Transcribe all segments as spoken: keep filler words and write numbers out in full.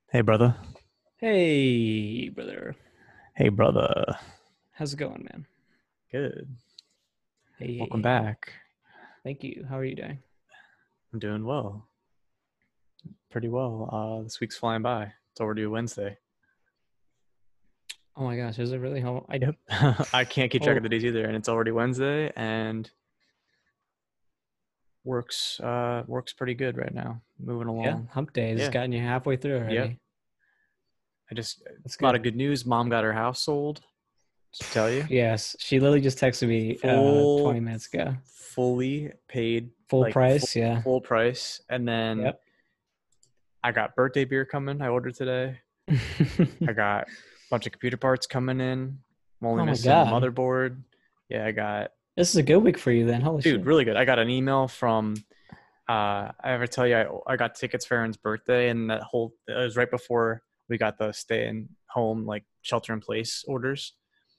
Hey, brother. Hey, brother. Hey, brother. How's it going, man? Good. Hey, hey, Welcome hey. back. Thank you. How are you doing? I'm doing well. Pretty well. Uh, this week's flying by. It's already a Wednesday. Oh my gosh, is it really how I Yep. I can't keep track of oh the days either, and it's already Wednesday, and works uh works pretty good right now. Moving yeah, along. hump day has Yeah. gotten you halfway through Yep. already. I just That's a lot of good. good news. Mom got her house sold. To tell you, Yes, she literally just texted me uh twenty full, minutes ago. fully paid, Full like full price, yeah. full price, and then Yep. I got birthday beer coming. I ordered today. I got a bunch of computer parts coming in. I'm only Oh my missing the God. motherboard. Yeah, I got, This is a good week for you then. Holy dude, shit. really good. I got an email from, uh, I ever tell you, I, I got tickets for Aaron's birthday, and that whole, it was right before we got the stay in home, like shelter in place orders.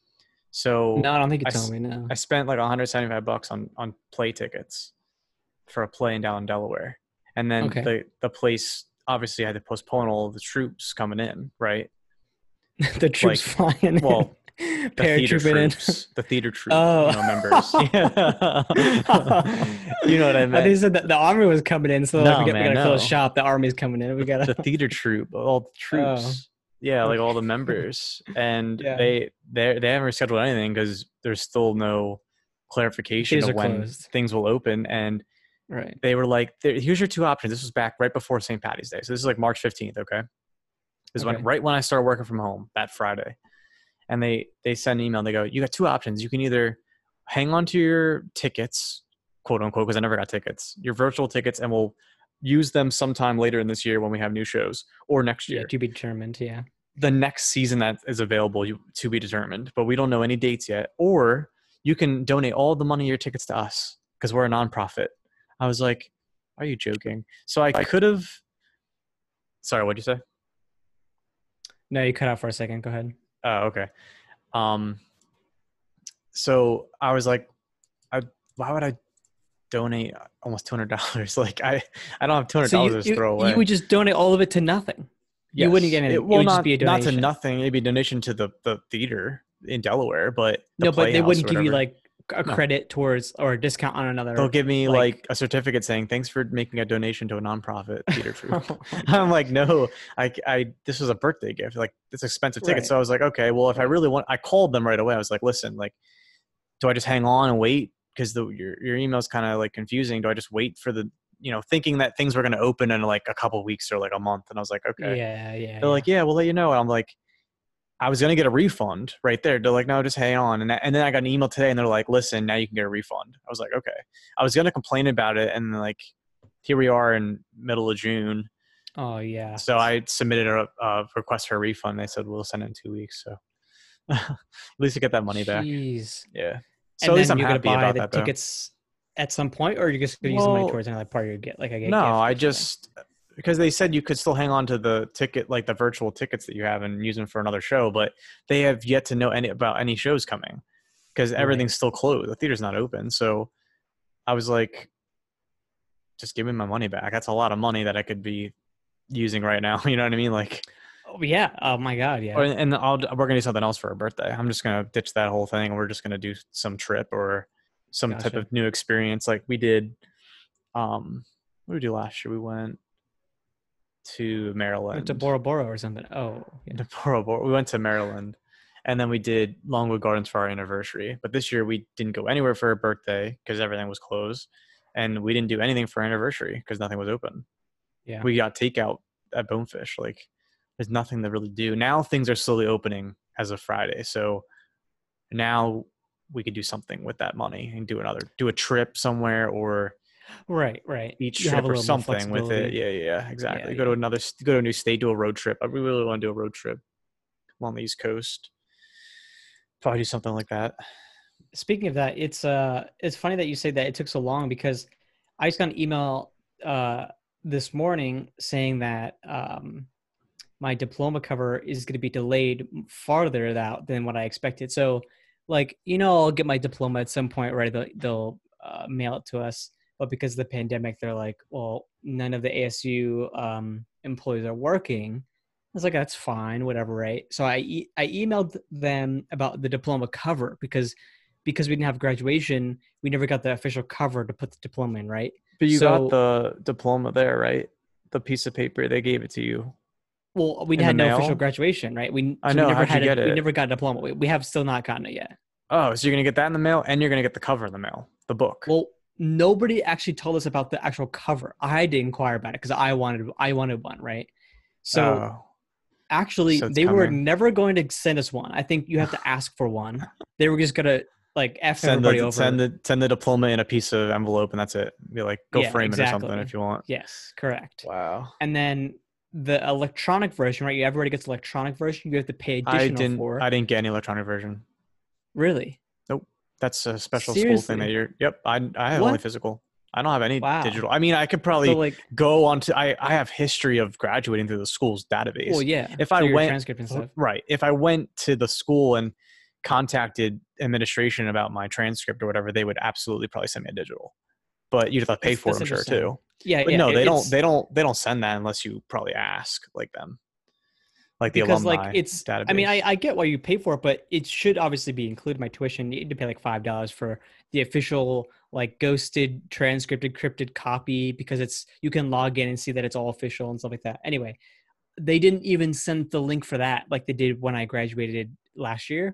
No, So I don't think you I, told me, no. I spent like one hundred seventy-five bucks on, on play tickets for a play in down in Delaware. And then Okay. the, the place obviously had to postpone all of the troops coming in, right? The troops Like, flying in. well, the theater Paratrooping in. troops, the theater troop, you Oh. know, members. Yeah. You know what I I think you meant? said that the army was coming in, so like we No, got we man, gotta close no. shop. The army's coming in. We The, gotta the theater troop, all the oh, troops. Yeah, like all okay. the members. And Yeah. they they they haven't rescheduled anything because there's still no clarification Theaters of are when closed. things will open. And Right. they were like, here's your two options. This was back right before Saint Patty's Day. So this is like March fifteenth, okay? This is when Okay. right when I started working from home that Friday. And they they send an email and they go, you got two options. You can either hang on to your tickets, quote unquote, because I never got tickets, your virtual tickets, and we'll use them sometime later in this year when we have new shows, or next Yeah, year, to be determined. Yeah. the next season that is available, you, to be determined, but we don't know any dates yet. Or you can donate all the money of your tickets to us because we're a nonprofit. I was like, are you joking? So I could have, sorry, what'd you say? No, you cut out for a second. Go ahead. Oh, okay. Um, so I was like, I, why would I donate almost two hundred dollars? Like I, I don't have two hundred So you dollars to just you throw you away. would just donate all of it to nothing. You wouldn't Yes, get it anything. It well would just be not a not to donation. nothing. It'd be a donation to the the theater in Delaware, but the No, but they Playhouse or wouldn't give you whatever. like a No, credit towards or a discount on they'll another give me like like a certificate saying thanks for making a donation to a nonprofit theater troupe. oh my I'm like, gosh. no, I, I this was a birthday gift, like it's expensive ticket. Right. So I was like, okay, well if I Right. really want, I called them right away. I was like, listen, like, do I just hang on and wait? Because the your your email's kind of like confusing. Do I just wait for the, you know, thinking that things were going to open in like a couple weeks or like a month? And I was like, okay. Yeah, yeah, They're yeah. like, yeah, we'll let you know. And I'm like, I was gonna get a refund right there. They're like, no, just hang on. And, that, and then I got an email today, and they're like, listen, now you can get a refund. I was like, okay. I was gonna complain about it, and like, here we are in middle of June. Oh yeah. So I submitted a, a request for a refund. They said we'll send it in two weeks. So at least you get that money back. Jeez. Yeah. So And at least then I'm you're gonna happy buy about the that, though. tickets at some point, or you're just gonna use the money Well, towards another part of your get, like a no, gift I or something. just because they said you could still hang on to the ticket, like the virtual tickets that you have, and use them for another show, but they have yet to know any about any shows coming because Right. everything's still closed. The theater's not open. So I was like, just give me my money back. That's a lot of money that I could be using right now. You know what I mean? Like, Oh yeah. Oh my God. or Yeah. and I'll we're gonna do something else for a birthday. I'm just gonna ditch that whole thing. We're just gonna do some trip or some type Gotcha. of new experience. Like we did. Um, what did we do last year? We went to Went to Maryland. Bora Bora or something. Oh yeah. Deplorable. We went to Maryland, and then we did Longwood Gardens for our anniversary. But this year we didn't go anywhere for a birthday because everything was closed, and we didn't do anything for our anniversary because nothing was open. Yeah. We got takeout at Bonefish. Like, there's nothing to really do now. Things are slowly opening as of Friday, so now we could do something with that money and do another, do a trip somewhere or Right. Right. beach You have trip a or little more something with it. flexibility. Yeah, yeah, yeah, Yeah. exactly. Go to Yeah. another, go to a new state, do a road trip. I really want to do a road trip along the East Coast. Probably do something like that. Speaking of that, it's uh it's funny that you say that it took so long because I just got an email uh this morning saying that um my diploma cover is going to be delayed farther out than what I expected. So, like, you know, I'll get my diploma at some point, right? They'll, they'll uh, mail it to us. But because of the pandemic, they're like, well, none of the A S U um, employees are working. was like, that's fine, whatever, right? So I e- I emailed them about the diploma cover because because we didn't have graduation, we never got the official cover to put the diploma in, right? But you got So, the diploma there, right? The piece of paper they gave it to you well, we in the had no official mail. graduation, right? We I so we know. never How'd you had a get we it? never got a diploma. We, we have still not gotten it yet. Oh, so you're gonna get that in the mail, and you're gonna get the cover in the mail, the book. Well, nobody actually told us about the actual cover. I had to inquire about it because I wanted I wanted one, right? So Oh, actually, so it's they were coming. never going to send us one. I think you have to ask for one. They were just gonna like F Send everybody the send over. the send the diploma in a piece of envelope, and that's it. Be like, go Yeah, frame it or something exactly. if you want. Yes, correct. Wow. And then the electronic version, right? Everybody gets electronic version. You have to pay I additional didn't. for. I didn't get any electronic version. Really? Nope. That's a special school thing that Seriously? you're. Yep. I I have only What? physical. I don't have any Wow. digital. I mean, I could So probably like, go onto. I I have history of graduating through the school's database. well, yeah, If I through your went transcript and stuff. right, if I went to the school and contacted administration about my transcript or whatever, they would absolutely probably send me a digital. But you'd have to pay That's for it, that's I'm sure interesting. too. Yeah, But yeah. no, It, they don't. it's They don't. They don't send that unless you probably ask like them, like the because like alumni it's. I mean, I database. I get why you pay for it, but it should obviously be included my tuition. You need to pay like five dollars for the official like ghosted transcript encrypted copy because it's you can log in and see that it's all official and stuff like that. Anyway, they didn't even send the link for that like they did when I graduated last year.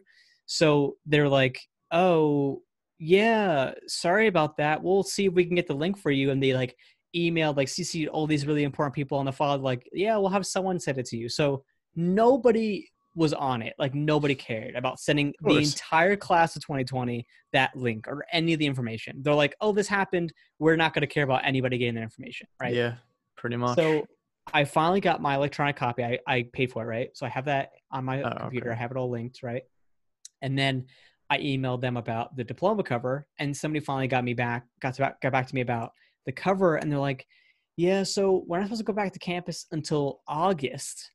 So they're like, "Oh, yeah, sorry about that. We'll see if we can get the link for you." And they like emailed like C C'd all these really important people on the file like, "Yeah, we'll have someone send it to you." So nobody was on it. Like nobody cared about sending Of the course. entire class of twenty twenty that link or any of the information. They're like, "Oh, this happened. We're not going to care about anybody getting that information." Right? Yeah, pretty much. So I finally got my electronic copy. I, I paid for it, right? So I have that on my Oh, computer. I okay. have it all linked, right? And then I emailed them about the diploma cover, and somebody finally got me back, got to back, got back to me about the cover, and they're like, "Yeah, so we're not supposed to go back to campus until August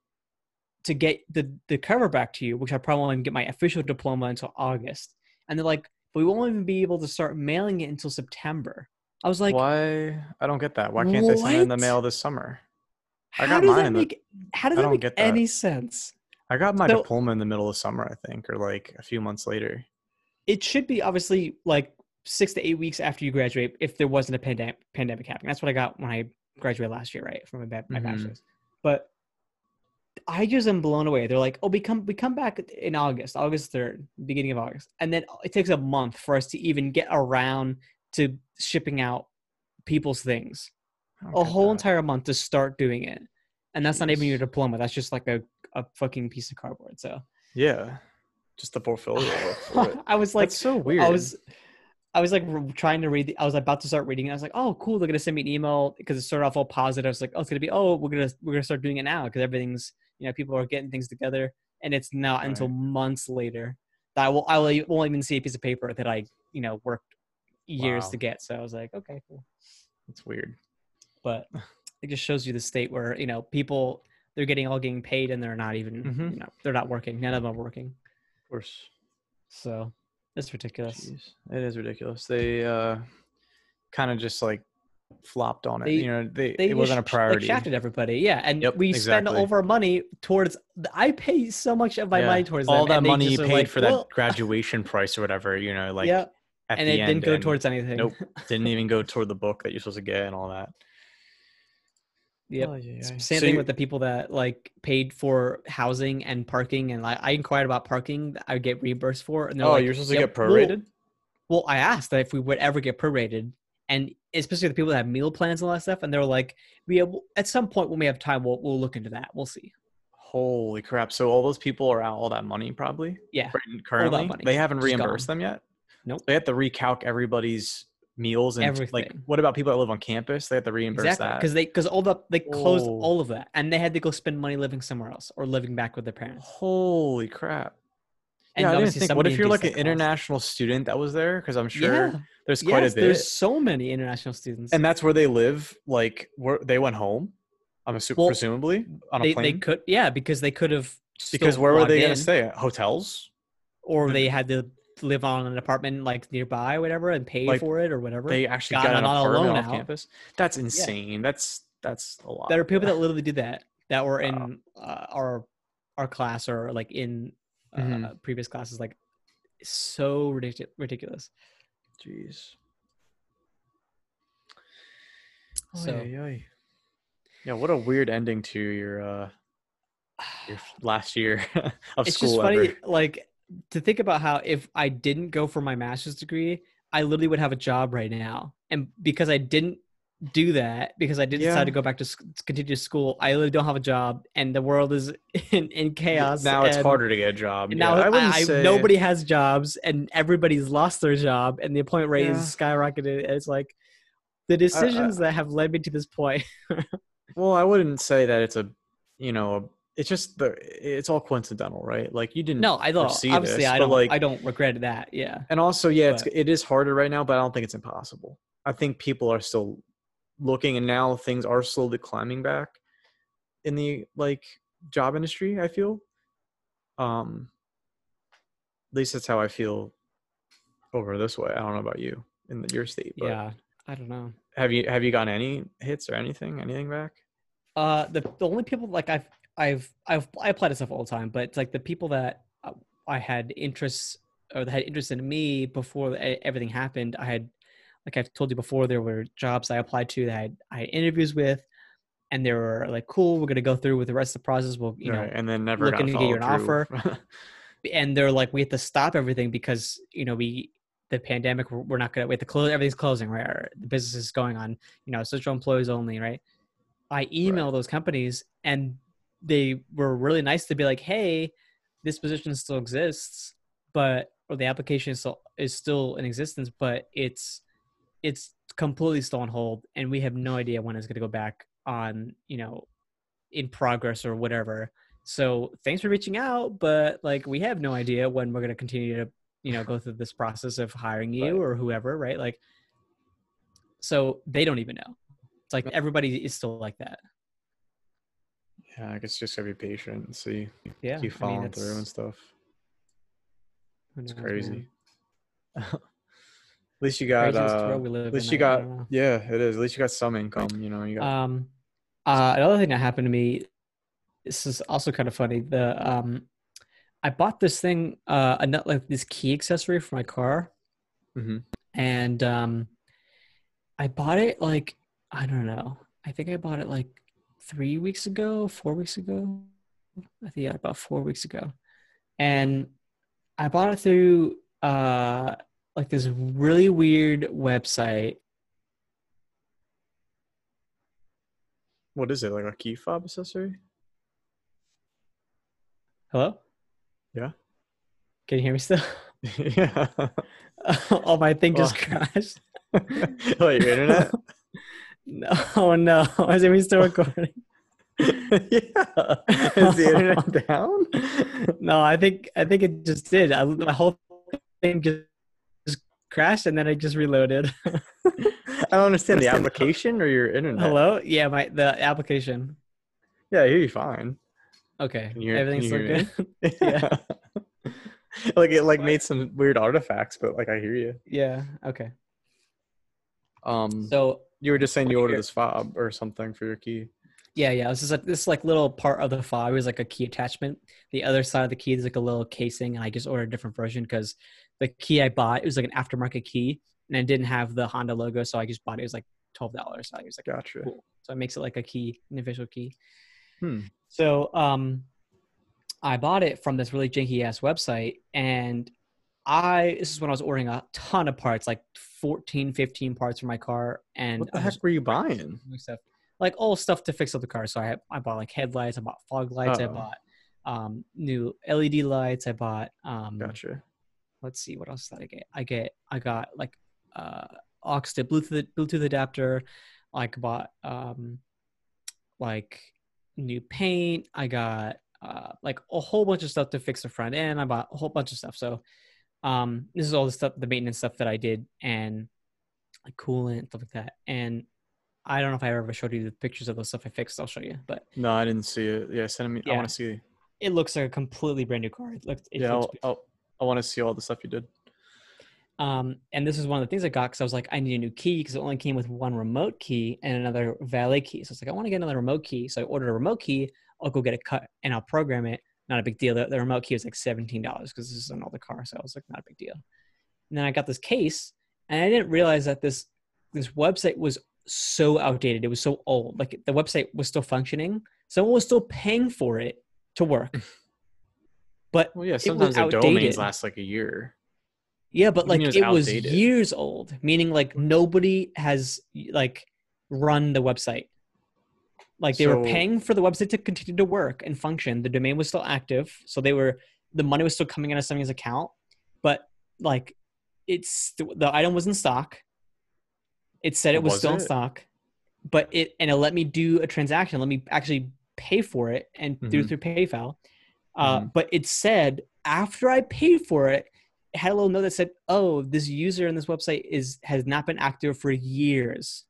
to get the the cover back to you, which I probably won't even get my official diploma until August." And they're like, "But we won't even be able to start mailing it until September." I was like, Why? I don't get that. Why can't they send it in the "What? mail this summer? I How got does mine that in the. make how does I that don't make get that. any sense?" I got my So diploma in the middle of summer, I think, or like a few months later. it should be obviously like six to eight weeks after you graduate if there wasn't a pandemic pandemic happening. That's what I got when I graduated last year, right, from my, ba- my Mm-hmm. bachelor's. But I just am blown away. They're like, "Oh, we come we come back in August, August third, beginning of August," and then it takes a month for us to even get around to shipping out people's things. I don't A get whole that. entire month to start doing it, and that's not even your Jeez. diploma. That's just like a a fucking piece of cardboard. So Yeah, just the portfolio look for it. I was like, That's so I weird. was I was like re- trying to read. The, I was about to start reading. It. I was like, "Oh, cool! They're gonna send me an email because it started off all positive." I was like, "Oh, it's gonna be oh, we're gonna we're gonna start doing it now because everything's you know people are getting things together." And it's not until Right. months later that I will I will, e- won't even see a piece of paper that I you know worked years to Wow. get. So I was like, "Okay, cool." That's weird. But it just shows you the state where you know people they're getting all getting paid and they're not even Mm-hmm. you know they're not working. None of them are working. Of course. So it's ridiculous. Jeez. It is ridiculous. They uh kind of just like flopped on it. They You know, they they it wasn't a just like priority. shafted everybody. Yeah, and Yep, we spend exactly. over money towards. I pay so much of my Yeah. money towards All them, that and they money you just are paid like, for that well, graduation price or whatever, you know, like yeah, at and the it didn't end go and towards anything. nope, didn't even go toward the book that you're supposed to get and all that. Yep. Oh yeah. S- Yeah. Same So thing you with the people that like paid for housing and parking, and like I inquired about parking that I would get reimbursed for, and they're oh, like, you're supposed to "Yep, get well, prorated? well." I asked that if we would ever get prorated, and especially the people that have meal plans and all that stuff, and they're like, "We have, at some point when we have time, we'll we'll look into that. We'll see." Holy crap. So all those people are out all that money probably Yeah, right all that currently. money They haven't just reimbursed gone. them yet. Nope, They have to recalc everybody's meals and like everything. what about people that live on campus? They have to reimburse Exactly, that. because they because all the they closed Oh, all of that, and they had to go spend money living somewhere else or living back with their parents. holy crap. Yeah, And I didn't obviously, think. What somebody if you're induced like an that cost. international student that was there? Because I'm sure Yeah, there's quite a yes, there's bit, so many international students. and that's where they live. Like, where they went home. I'm assuming, Well, presumably on a they they plane. could yeah because they could have Because still where were logged they going to in, stay at? Hotels? or Th- they had to live on an apartment like nearby, or whatever, and paid Like for it or whatever. they actually Got got an an on a apartment loan off out. campus. That's Yeah, insane. That's that's a lot. there are people that literally do that. that were Wow. in uh, our our class or like in uh, Mhm. previous classes. Like so ridiculous. Ridiculous. Jeez. So Oy, oy, oy. Yeah, what a weird ending to your uh your f- last year of it's just school ever. funny, like to think about how if I didn't go for my master's degree, I literally would have a job right now. And because I didn't do that, because I did decide Yeah. to go back to, sc- to continue school, I literally don't have a job, and the world is in, in Yeah, chaos. now it's And harder to get a job. Yeah, now I wouldn't I, I say. nobody has jobs, and everybody's lost their job, and the employment rate is Yeah, skyrocketed. It's like the I, I decisions that have led me to this point. well, I wouldn't say that it's a, you know, a, it's just the it's all coincidental, right? Like you didn't No, I don't. foresee Obviously, this, I but don't. I like, don't regret that. Yeah, and also, yeah, it's but it is harder right now, but I don't think it's impossible. I think people are still looking, and now things are slowly climbing back in the like job industry. I feel, um, at least that's how I feel over this way. I don't know about you in the, your state, but yeah, I don't know. have you have you gotten any hits or anything, anything back? Uh, the the only people like I've I've I've I apply to stuff all the time, but it's like the people that uh, I had interests or that had interest in me before e- everything happened. I had, like I've told you before, there were jobs I applied to that I had, I had interviews with, and they were like, "Cool, we're gonna go through with the rest of the process. We'll, you Right, know, and then never looking got to get you followed an through. offer." And they're like, "We have to stop everything because you know we." The pandemic, we're we're not gonna. We have to close. Everything's closing, right? Our, the business is going on, you know, social employees only, right? I email Right. those companies and they were really nice to be like, "Hey, this position still exists, but or the application is still is still in existence, but it's it's completely still on hold, and we have no idea when it's going to go back on, you know, in progress or whatever. So thanks for reaching out, but like we have no idea when we're going to continue to, you know, go through this process of hiring you Right. or whoever, right? Like, so they don't even know. It's like everybody is still like that. Yeah, I guess just gotta be patient and see, Yeah, keep I mean, following through and it's stuff. who It's knows, man. crazy. At least you got Craziest uh world we at live in. least you I, I got don't know. yeah, it is. At least you got some income, you know, you got Um, uh, another thing that happened to me. This is also kind of funny. The um, I bought this thing, uh, a nut like this key accessory for my car, hmm and um, I bought it like I don't know. I think I bought it like three weeks ago, four weeks ago. I think yeah, about four weeks ago, and I bought it through uh like this really weird website. what is it, like a key fob accessory? Hello, Yeah. can you hear me still? Yeah. Oh, my thing Well, just crashed. wait, your internet? No, oh no. Is it still recording? Yeah. Is the internet down? No, I think I think it just did. I, my whole thing just, just crashed and then I just reloaded. I don't understand the application or your internet. Hello? Yeah, my the application. Yeah, I hear you fine. Okay. Can you hear can Everything's you still hear good? me? Yeah. Yeah. Like it like made some weird artifacts, but like I hear you. Yeah. Okay. Um So you were just saying what you ordered you're- this fob or something for your key. yeah, yeah. This is like this like little part of the fob is like a key attachment. The other side of the key is like a little casing, and I just ordered a different version because the key I bought it was like an aftermarket key, and it didn't have the Honda logo, so I just bought it. It was like twelve dollars. So I was like, Gotcha. cool. So it makes it like a key, an official key. Hmm. So um, I bought it from this really janky ass website, and I this is when I was ordering a ton of parts, like fourteen, fifteen parts for my car, and What the I heck was were you buying? doing stuff like all stuff to fix up the car. So I I bought like headlights, I bought fog lights, I Oh, bought um new L E D lights, I bought um gotcha. let's see what else did I get? I get I got like uh aux to Bluetooth Bluetooth adapter. I bought um like new paint. I got uh like a whole bunch of stuff to fix the front end. I bought a whole bunch of stuff. So um this is all the stuff, the maintenance stuff that I did, and like coolant, stuff like that. And I don't know if I ever showed you the pictures of the stuff I fixed. I'll show you, but No, I didn't see it. Yeah, send me. I yeah, want to see. it looks like a completely brand new car. It looks, it Yeah, looks I'll, I'll, I want to see all the stuff you did. Um, and this is one of the things I got because I was like, I need a new key because it only came with one remote key and another valet key. So it's like, I want to get another remote key. So I ordered a remote key. I'll go get it cut and I'll program it. Not a big deal. The, the remote key was like seventeen dollars because this is an older car. So I was like, not a big deal. And then I got this case and I didn't realize that this this website was so outdated. It was so old. Like the website was still functioning. Someone was still paying for it to work. But Well, yeah, it was sometimes their outdated. domains last like a year. Yeah, but What do you like mean it it was was outdated? years old, meaning like nobody has like run the website. Like they were So paying for the website to continue to work and function. The domain was still active, so they were the money was still coming into somebody's account, but like it's the item was in stock. It said it was was still in it? stock, but it and it let me do a transaction. Let me actually pay for it and do Mhm. through PayPal. Uh, Mhm. but it said after I paid for it, it had a little note that said, "Oh, this user in this website is has not been active for years."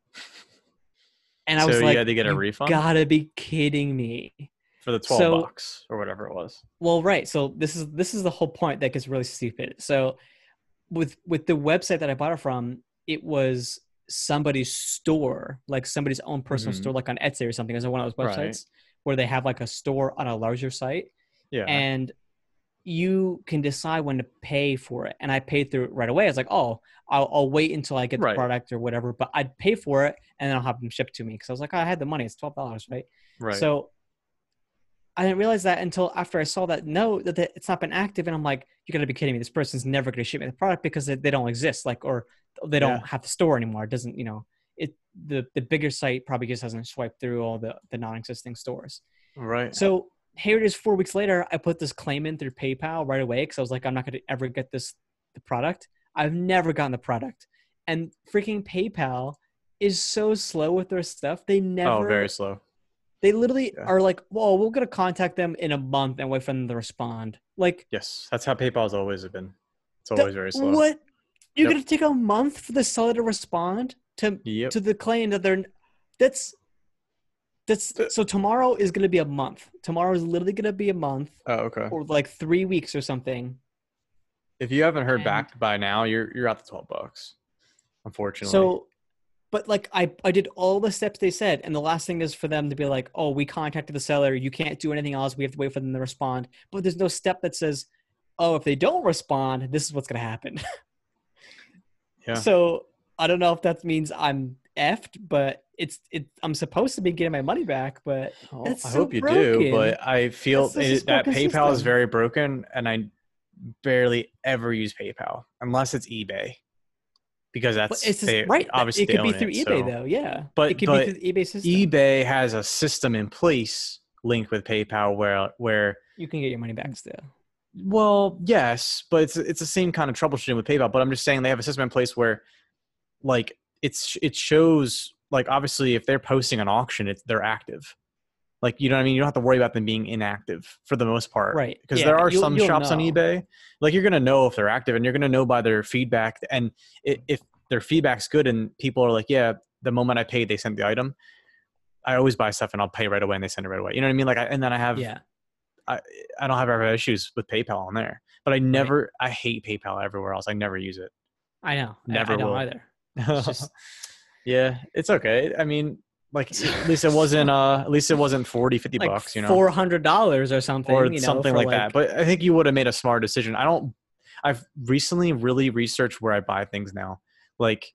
And I So was you like, had to get a "You refund gotta be kidding me!" for the twelve So, bucks or whatever it was. well, right. So this is this is the whole point that gets really stupid. So with with the website that I bought it from, it was somebody's store, like somebody's own personal Mhm. store, like on Etsy or something. Is one of those Right. websites where they have like a store on a larger site, Yeah. and you can decide when to pay for it. And I paid through it right away. I was like, oh, I'll, I'll wait until I get the Right. product or whatever, but I'd pay for it and then I'll have them shipped to me. Cause I was like, oh, I had the money. It's twelve dollars, right? Right. So I didn't realize that until after I saw that note that it's not been active. And I'm like, you gotta be kidding me. This person's never going to ship me the product because they, they don't exist. Like, or they Yeah. don't have the store anymore. It doesn't, you know, it, the, the bigger site probably just hasn't swiped through all the, the non-existing stores. Right. So here it is four weeks later. I put this claim in through PayPal right away because I was like, I'm not going to ever get this the product. I've never gotten the product. And freaking PayPal is so slow with their stuff. They Oh, very never, slow. they literally Yeah. are like, well, we're going to contact them in a month and wait for them to respond. Like, Yes, that's how PayPal's always been. It's the, always very slow. what? You're Yep. going to take a month for the seller to respond to, Yep. to the claim that they're, that's, that's so tomorrow is going to be a month. Tomorrow is literally going to be a month Oh, okay. or like three weeks or something. If you haven't heard And back by now, you're you're at the twelve bucks. Unfortunately. so, but like I, I did all the steps they said. And the last thing is for them to be like, oh, we contacted the seller. You can't do anything else. We have to wait for them to respond. But there's no step that says, oh, if they don't respond, this is what's going to happen. Yeah. So I don't know if that means I'm effed, but it's it. I'm supposed to be getting my money back, but Well, that's I so hope you broken. do, but I feel That's such a it, that broken PayPal is system. very broken, and I barely ever use PayPal unless it's eBay because But that's it's just, they right. obviously It they could be own through it. eBay So, though. Yeah. It but could but be through the eBay system. eBay has a system in place linked with PayPal where where You can get your money back still. well, yes, but it's it's the same kind of troubleshooting with PayPal. But I'm just saying they have a system in place where like it's it shows like obviously if they're posting an auction, it's they're active. Like, you know what I mean? You don't have to worry about them being inactive for the most part. Right. Because Yeah. there are You'll, some you'll shops on know. eBay, like you're going to know if they're active and you're going to know by their feedback. And it, if their feedback's good and people are like, yeah, the moment I paid, they sent the item. I always buy stuff and I'll pay right away and they send it right away. You know what I mean? Like, I, and then I have, Yeah. I, I don't have ever issues with PayPal on there, but I never, right. I hate PayPal everywhere else. I never use it. I know. Never I, I don't will. either. It's just, yeah, it's okay. I mean, like at least it wasn't uh at least it wasn't forty, fifty like bucks, you know, four hundred dollars or something, or you know, something for like, like, that. But I think you would have made a smart decision. I don't I've recently really researched where I buy things now. Like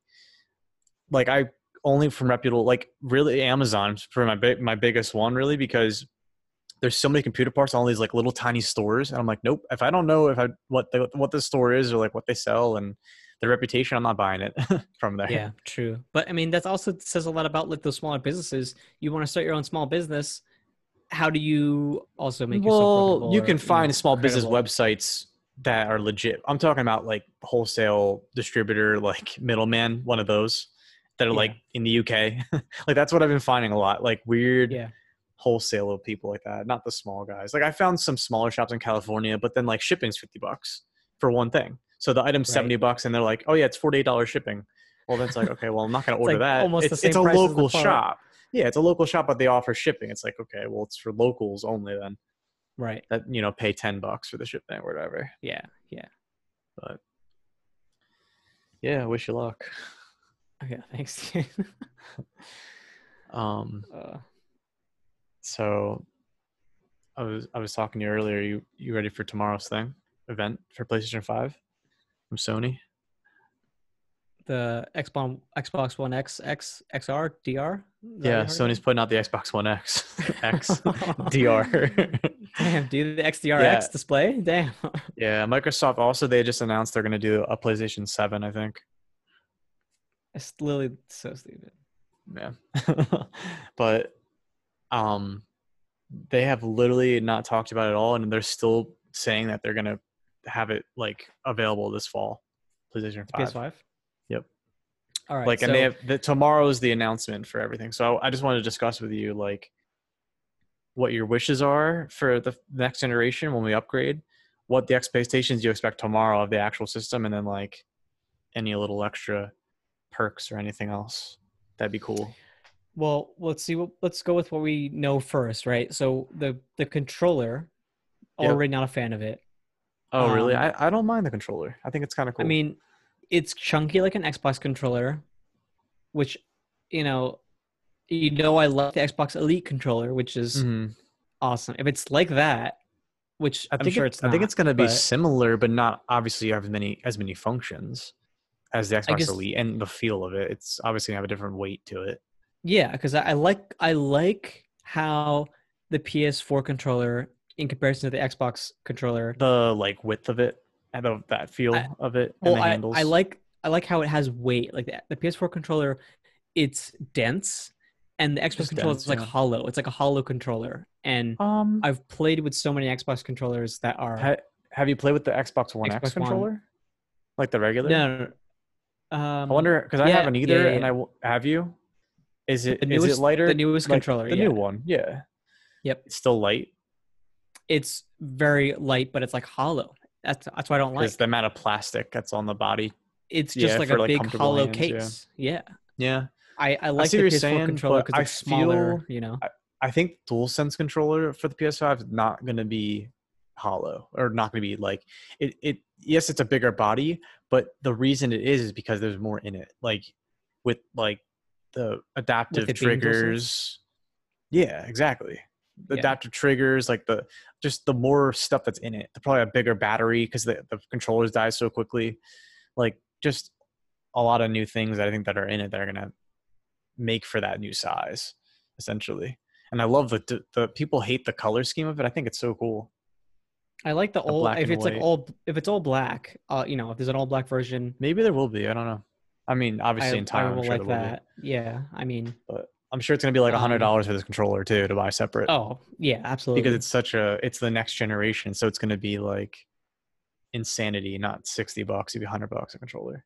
like I only from reputable, like really Amazon for my big my biggest one, really, because there's so many computer parts on all these like little tiny stores, and I'm like, nope, if I don't know if I what the what the store is or like what they sell and their reputation, I'm not buying it from there. yeah, true. But I mean, that also says a lot about like those smaller businesses. You want to start your own small business. How do you also make yourself Well, reputable you or, can you know, find small business credible? websites that are legit. I'm talking about like wholesale distributor, like middleman, one of those that are like Yeah. in the U K. Like that's what I've been finding a lot, like weird Yeah. wholesale people like that, not the small guys. Like I found some smaller shops in California, but then like shipping's fifty bucks for one thing. So the item's Right. seventy bucks and they're like, oh yeah, it's forty-eight dollars shipping. Well, that's like, okay, well, I'm not going to It's order like that. almost the It's same it's a price as the local part. shop. Yeah, it's a local shop, but they offer shipping. It's like, okay, well, it's for locals only then. Right. That, you know, pay ten bucks for the shipping or whatever. Yeah. Yeah. But Yeah, wish you luck. Okay, thanks. Dude. Um, uh, so I was I was talking to you earlier. You you ready for tomorrow's thing event for PlayStation Five from Sony? the Xbox Xbox One X X XR D R. Is that what Yeah, you're talking Sony's putting out the Xbox One X X about? D R. Damn, dude, the X D R X Yeah, display. Damn. yeah. Microsoft also they just announced they're gonna do a PlayStation Seven. I think. It's literally so stupid. Yeah, but um, they have literally not talked about it at all, and they're still saying that they're gonna have it like available this fall, PlayStation The Five. P S five. Yep. All right, Like, and they so have the tomorrow's the announcement for everything. So I, I just wanted to discuss with you like what your wishes are for the next generation when we upgrade, what the expectations you expect tomorrow of the actual system, and then like any little extra perks or anything else. That'd be cool. well, let's see. What, let's go with what we know first, right? So the the controller, Yep. already not a fan of it. Oh, really? Um, I, I don't mind the controller. I think it's kind of I cool. mean, it's chunky like an Xbox controller, which, you know, you know, I love the Xbox Elite controller, which is hmm awesome. If it's like that, which I I'm think sure it, it's I think not, it's going to be but similar, but not obviously have as many as many functions as the I Xbox guess Elite and the feel of it. It's obviously gonna have a different weight to it. yeah, because I, I like I like how the P S four controller in comparison to the Xbox controller. The like width of it and the, that I feel of it and well, the I I handles. like I like how it has weight. Like the, the P S four controller, it's dense, and the Xbox Just controller is dense, like yeah. hollow. It's like a hollow controller, and Um, I've played with so many Xbox controllers that are ha- have you played with the Xbox One X Xbox One. controller, like the regular? No, no, no. I Um, wonder because I yeah, haven't yeah, either, yeah, and I yeah. w- have you. Is it The is it newest, the lighter newest like controller. the new Yeah. one? Yeah, Yep. it's still light It's very light, but it's like hollow. That's that's what I don't because the like. amount of plastic that's on the body. It's just Yeah, like a for like big comfortable hollow hands. Yeah, case. Yeah. yeah. I I I like see the what you're P S four saying, controller but because I it's smaller. feel You know. I, I think DualSense controller for the P S five is not going to be hollow or not going to be like it. It yes, it's a bigger body, but the reason it is is because there's more in it. Like with like the With adaptive it being DualSense. triggers. Yeah, exactly. The Yeah. adaptive triggers, like the just the more stuff that's in it. Probably a bigger battery because the, the controllers die so quickly. Like just a lot of new things that I think that are in it that are gonna make for that new size, essentially. And I love the the people hate the color scheme of it. I think it's so cool. I like the The old. black If and it's like white. all, if it's all black, uh, you know, if there's an all black version, Maybe there will be. I don't know. I mean, obviously I in I time, I'm will sure like there will be. that. Yeah. I mean, But I'm sure it's gonna be like a hundred um. dollars for this controller too to buy separate Oh yeah, because absolutely. it's such a it's the next generation. So it's gonna be like insanity, not sixty bucks. It'd be hundred bucks a controller.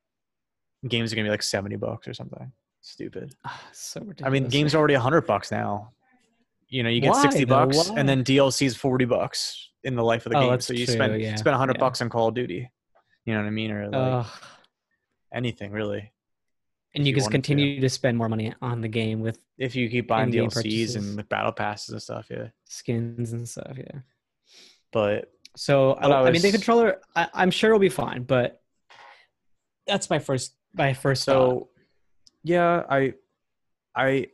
Games are gonna be like seventy bucks or something. Stupid. Ah, so I mean, ridiculous. games are already a hundred bucks now. You know, you get Why sixty though? bucks and Why? then D L C is forty bucks in the life of the Oh, game. that's So you true. spend Yeah. spend a hundred Yeah. bucks on Call of Duty. You know what I mean? Or like Uh, anything really, and if you you just wanted to. continue to spend more money on the game with If you keep buying in-game D L Cs purchases, and the battle passes and stuff, yeah. skins and stuff. Yeah. But So what I I, I mean, the was controller, I, I'm sure it'll be fine, but that's my first my first thought. so yeah, I I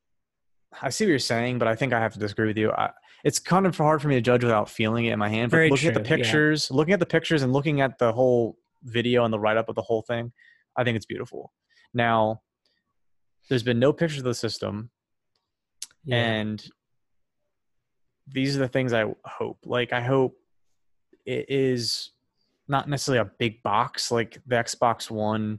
I see what you're saying, but I think I have to disagree with you. I, it's kind of hard for me to judge without feeling it in my hand. But Very looking at the true. Yeah. pictures, looking at the pictures, and looking at the whole video and the write up of the whole thing, I think it's beautiful. Now, there's been no pictures of the system, Yeah. and these are the things I hope. Like, I hope it is not necessarily a big box like the Xbox One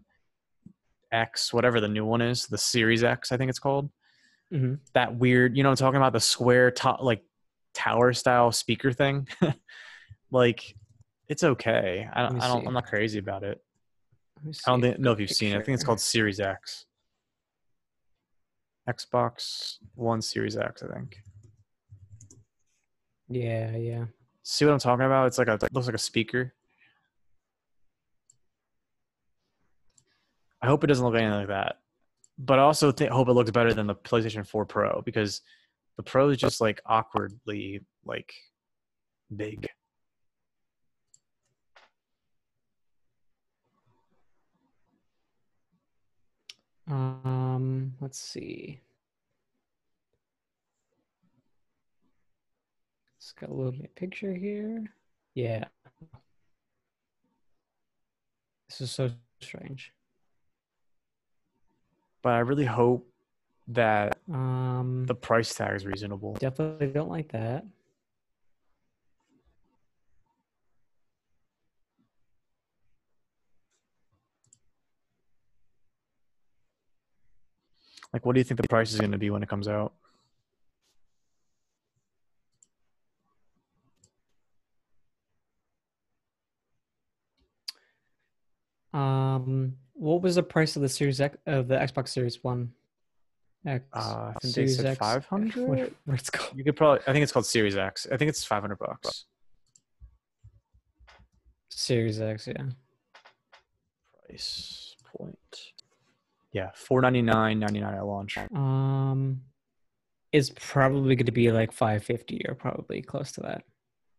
X, whatever the new one is, the Series X, I think it's called. hmm That weird, you know, I'm talking about the square top, like tower style speaker thing. Like, it's okay. I Let don't, me I don't, see. I'm not crazy about it. Let me I see. don't think, know Good if you've seen it. I think it's picture. called Series X. Xbox One Series X, I think. Yeah. Yeah. See what I'm talking about? It's like a, it looks like a speaker. I hope it doesn't look anything like that. But I also think, hope it looks better than the PlayStation four Pro because the Pro is just like awkwardly like big. Um, let's see. It's got a little bit picture here. Yeah. This is so strange. But I really hope that Um, the price tag is reasonable. definitely don't like that. Like, what do you think the price is going to be when it comes out? Um, what was the price of the Series X of the Xbox Series One X? Uh, I think they Series said X. five hundred. What, what it's called? You could probably. I think it's called Series X. I think it's five hundred bucks. Series X, yeah. Price point. Yeah, four ninety nine, ninety nine at launch. Um, it's probably going to be like five fifty or probably close to that.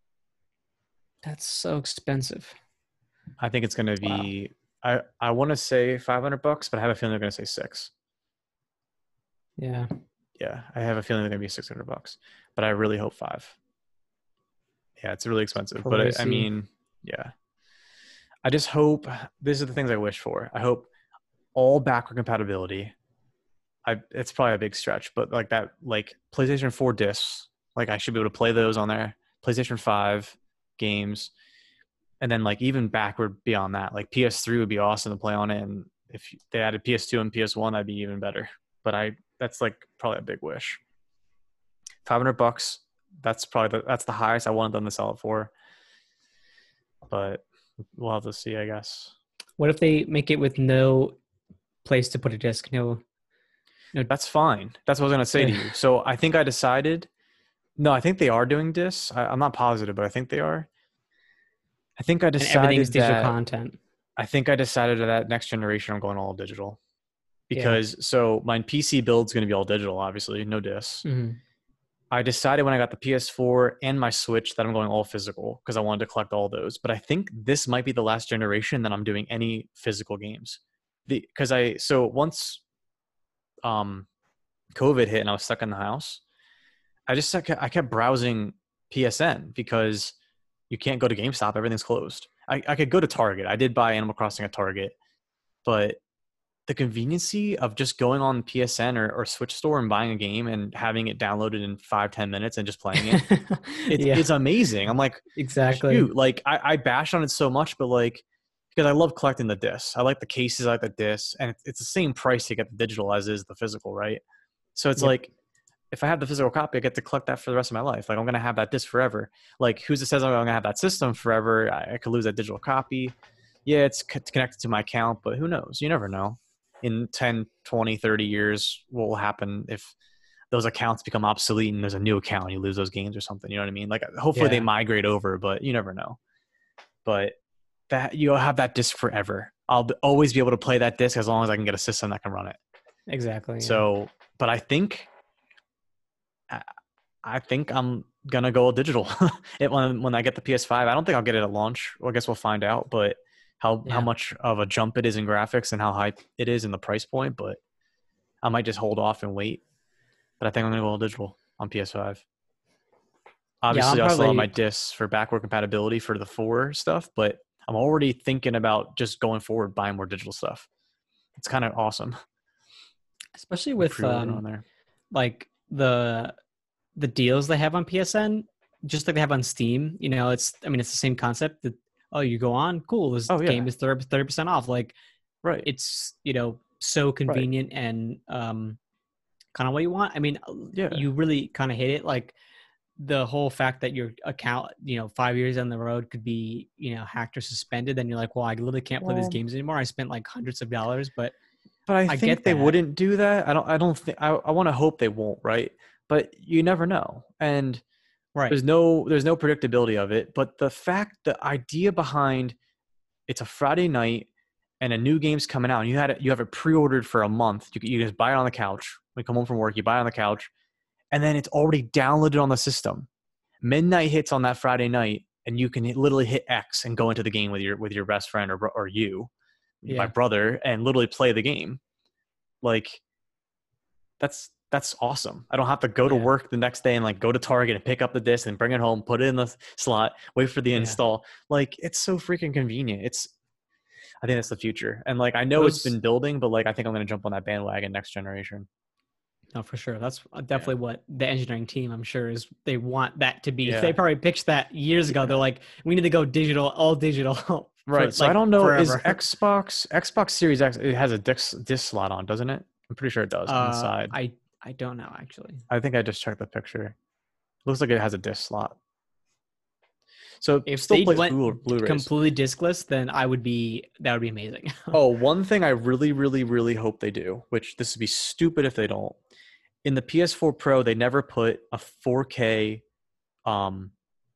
That's so expensive. I think it's going to be. Wow. I I want to say five hundred bucks, but I have a feeling they're going to say six. Yeah. Yeah, I have a feeling they're going to be six hundred bucks, but I really hope five. Yeah, it's really expensive, but I, I mean, yeah. I just hope, these are the things I wish for. I hope all backward compatibility. I it's probably a big stretch, but like that, like PlayStation four discs, like I should be able to play those on there. PlayStation five games, and then like even backward beyond that, like P S three would be awesome to play on it, and if they added P S two and P S one, that'd be even better. But I that's like probably a big wish. five hundred bucks. That's probably the, that's the highest I wanted them to sell it for. But we'll have to see, I guess. What if they make it with no place to put a disc? No, no. That's fine. That's what I was gonna say to you. So I think I decided. No, I think they are doing discs. I, I'm not positive, but I think they are. I think I decided and everything's digital that, content. I think I decided that next generation I'm going all digital. Because yeah. So my P C build's going to be all digital, obviously, no discs. Mm-hmm. I decided when I got the P S four and my Switch that I'm going all physical because I wanted to collect all those. But I think this might be the last generation that I'm doing any physical games. Because I so once um, COVID hit and I was stuck in the house, I just I kept browsing P S N because you can't go to GameStop; everything's closed. I, I could go to Target. I did buy Animal Crossing at Target, but the conveniency of just going on P S N or, or Switch Store and buying a game and having it downloaded in five, ten minutes and just playing it, it's, yeah. it's amazing. I'm like, exactly. Shoot. Like I, I bash on it so much, but like, because I love collecting the discs. I like the cases, I like the discs, and it's, it's the same price to get the digital as is the physical, right? So it's yep. like, if I have the physical copy, I get to collect that for the rest of my life. Like I'm going to have that disc forever. Like who's it says I'm going to have that system forever? I, I could lose that digital copy. Yeah, it's c- connected to my account, but who knows? You never know. In ten, twenty, thirty years, what will happen if those accounts become obsolete and there's a new account and you lose those games or something? You know what I mean? Like hopefully yeah. they migrate over, but you never know. But that you'll have that disc forever. I'll be, always be able to play that disc as long as I can get a system that can run it. Exactly. So, yeah. But I think, I think I'm gonna go digital. it, when when I get the P S five, I don't think I'll get it at launch. Well, I guess we'll find out. But how yeah. how much of a jump it is in graphics and how high it is in the price point. But I might just hold off and wait. But I think I'm gonna go all digital on P S five. Obviously, yeah, I still have my discs for backward compatibility for the four stuff, but I'm already thinking about just going forward buying more digital stuff. It's kind of awesome, especially with um, on there. like the the deals they have on P S N, just like they have on Steam. You know, it's I mean it's the same concept. That oh, you go on, cool. This oh, yeah. game is thirty percent off. Like, right? It's you know so convenient right. and um, kind of what you want. I mean, yeah. you really kind of hit it. Like the whole fact that your account, you know, five years down the road could be you know hacked or suspended. Then you're like, well, I literally can't play well, these games anymore. I spent like hundreds of dollars, but but I, I think they that. wouldn't do that. I don't. I don't think. I, I want to hope they won't. Right. But you never know. And right. there's no there's no predictability of it. But the fact, the idea behind it's a Friday night and a new game's coming out and you had it, you have it pre-ordered for a month. You you just buy it on the couch. When you come home from work, you buy it on the couch, and then it's already downloaded on the system. Midnight hits on that Friday night, and you can hit, literally hit X and go into the game with your with your best friend or or you, yeah. my brother, and literally play the game. Like that's that's awesome. I don't have to go to Yeah. work the next day and like go to Target and pick up the disc and bring it home, put it in the slot, wait for the Yeah. install. Like it's so freaking convenient. It's I think that's the future. And like I know Those, it's been building, but like I think I'm gonna jump on that bandwagon next generation. no, for sure. That's definitely what the engineering team, I'm sure, is they want that to be. Yeah. They probably pitched that years ago. Yeah. They're like, we need to go digital, all digital. for, Right. So like, I don't know. forever. Is Xbox Xbox Series X? It has a disc disc slot on, doesn't it? I'm pretty sure it does on the Uh, side. I I don't know actually. I think I just checked the picture. Looks like it has a disc slot. So If still they plays went Blu- Blu-rays. completely discless, then I would be that would be amazing. Oh, one thing I really, really, really hope they do, which this would be stupid if they don't. In the P S four Pro, they never put a four K, um,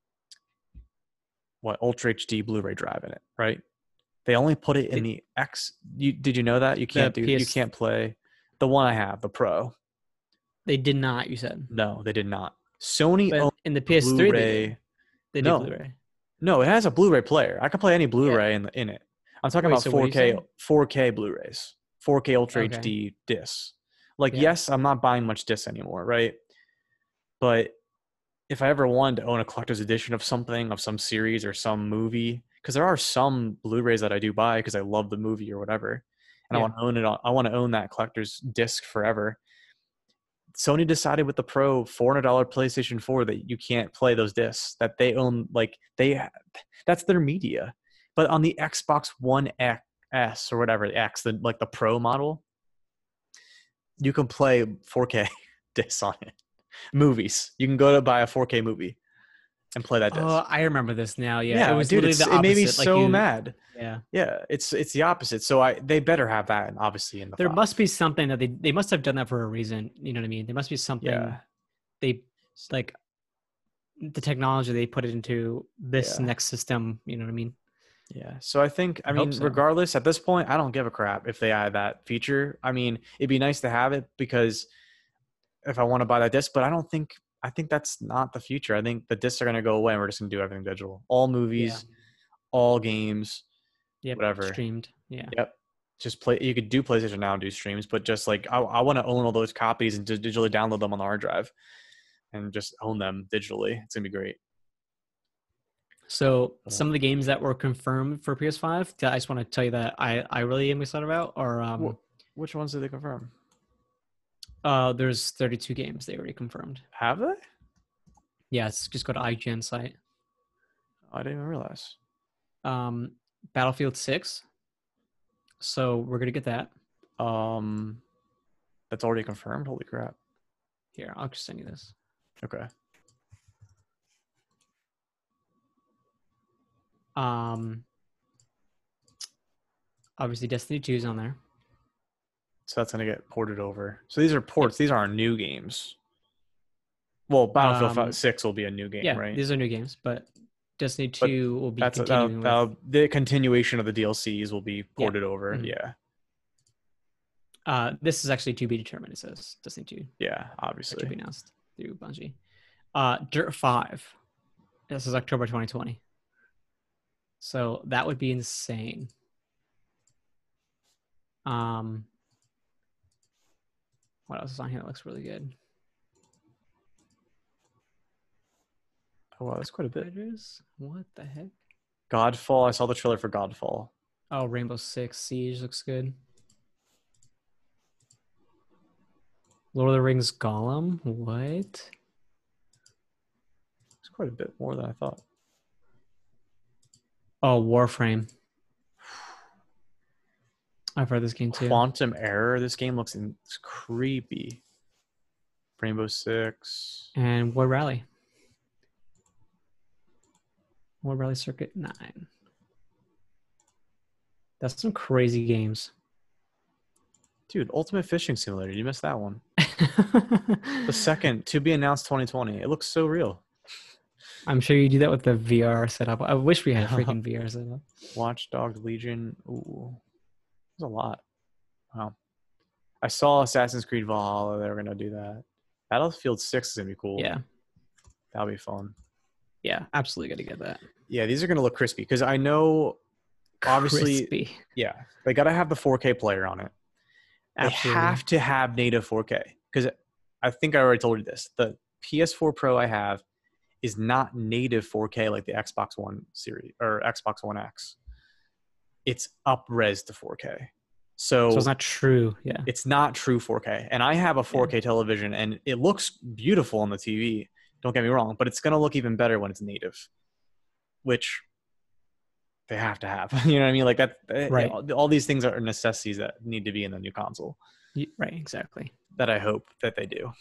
what Ultra H D Blu-ray drive in it, right? They only put it in the X. You did you know that you can't do P S you can't play the one I have, the Pro. They did not. You said No, they did not. Sony but owned in the P S three. They Blu-ray. did. They did No. Blu-ray. No, it has a Blu-ray player. I can play any Blu-ray in the, in it. I'm talking Wait, about so what are four you K saying? four K Blu-rays, four K Ultra Okay. H D discs. Like, Yeah. yes, I'm not buying much discs anymore, right? But if I ever wanted to own a collector's edition of something, of some series or some movie, because there are some Blu-rays that I do buy because I love the movie or whatever, and I Yeah. want to own it. On, I want to own that collector's disc forever. Sony decided with the Pro four hundred dollars PlayStation four that you can't play those discs, that they own, like they, that's their media. But on the Xbox One S or whatever, the X, the, like the Pro model, you can play four K discs on it. Movies. You can go to buy a four K movie and play that disc. Oh, I remember this now. Yeah, yeah, it was dude, literally it's, the opposite. it made me like so you, mad. Yeah, Yeah, it's it's the opposite. So I they better have that, obviously, in the there five. must be something that they they must have done that for a reason. You know what I mean? There must be something Yeah. they like the technology they put it into this Yeah. next system. You know what I mean? Yeah. So I think, I, I mean, hope so. regardless, at this point, I don't give a crap if they add that feature. I mean, it'd be nice to have it because if I want to buy that disc, but I don't think, I think that's not the future. I think the discs are going to go away and we're just going to do everything digital. All movies, all games, Yep, whatever. streamed. Yeah. Yep. Just play. You could do PlayStation Now and do streams, but just like, I, I want to own all those copies and just digitally download them on the hard drive and just own them digitally. It's going to be great. So some of the games that were confirmed for P S five, I just want to tell you that I, I really am excited about. Or um, which ones did they confirm? Uh, there's thirty-two games they already confirmed. Have they? Yes, just go to I G N site. I didn't even realize. Um, Battlefield six. So we're gonna get that. Um, that's already confirmed. Holy crap! Here, I'll just send you this. Okay. Um, obviously Destiny two is on there. So that's gonna get ported over. So these are ports. These aren't new games. Well, Battlefield Um, six will be a new game, Yeah, right? these are new games, but Destiny two will be That's a, continuing. that'll, with, that'll, the continuation of the D L Cs will be ported over. Mhm. Yeah. uh, this is actually to be determined. It says Destiny two. Yeah. Or to Obviously. be announced through Bungie. Uh, Dirt five. This is October twenty twenty. So that would be insane. Um, what else is on here that looks really good? Oh wow, that's quite a bit. Riders? What the heck? Godfall. I saw the trailer for Godfall. Oh, Rainbow Six Siege looks good. Lord of the Rings Gollum? What? It's quite a bit more than I thought. Oh, Warframe. I've heard this game too. Quantum Error. This game looks in, it's creepy. Rainbow Six. And War Rally. War Rally Circuit nine. That's some crazy games. Dude, Ultimate Fishing Simulator. You missed that one. The second, to be announced twenty twenty. It looks so real. I'm sure you do that with the V R setup. I wish we had a freaking V R setup. Watch Dogs Legion. Ooh. There's a lot. Wow. I saw Assassin's Creed Valhalla. They were going to do that. Battlefield six is going to be cool. Yeah. That'll be fun. Yeah, absolutely got to get that. Yeah, these are going to look crispy because I know, obviously, Crispy. yeah, they got to have the four K player on it. They Absolutely. have to have native four K because I think I already told you this. The P S four Pro I have is not native four K like the Xbox One series or Xbox One X. It's up-res to four K. So, So it's not true. Yeah. it's not true four K. And I have a four K Yeah. television, and it looks beautiful on the T V. Don't get me wrong, but it's going to look even better when it's native, which they have to have. You know what I mean? Like that. Right. All, all these things are necessities that need to be in the new console. Y- Right. Exactly. That I hope that they do.